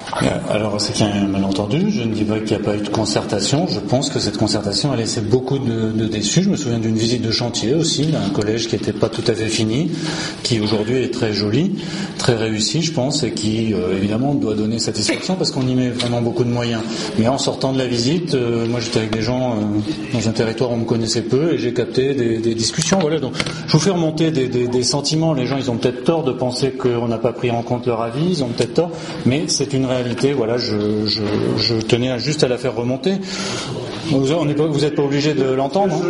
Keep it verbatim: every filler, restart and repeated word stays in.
Alors c'est qu'il y a un malentendu, je ne dis pas qu'il n'y a pas eu de concertation, je pense que cette concertation a laissé beaucoup de, de déçus. Je me souviens d'une visite de chantier aussi, d'un collège qui n'était pas tout à fait fini, qui aujourd'hui est très joli, très réussi je pense, et qui euh, évidemment doit donner satisfaction parce qu'on y met vraiment beaucoup de moyens. Mais en sortant de la visite, euh, moi j'étais avec des gens euh, dans un territoire où on me connaissait peu et j'ai capté des, des discussions. Voilà, donc je vous fais remonter des, des, des sentiments. Les gens ils ont peut-être tort de penser qu'on n'a pas pris en compte leur avis, ils ont peut-être tort, mais c'est une réalité. Voilà, je, je, je tenais juste à la faire remonter. Vous n'êtes pas, vous êtes pas obligé de l'entendre, hein.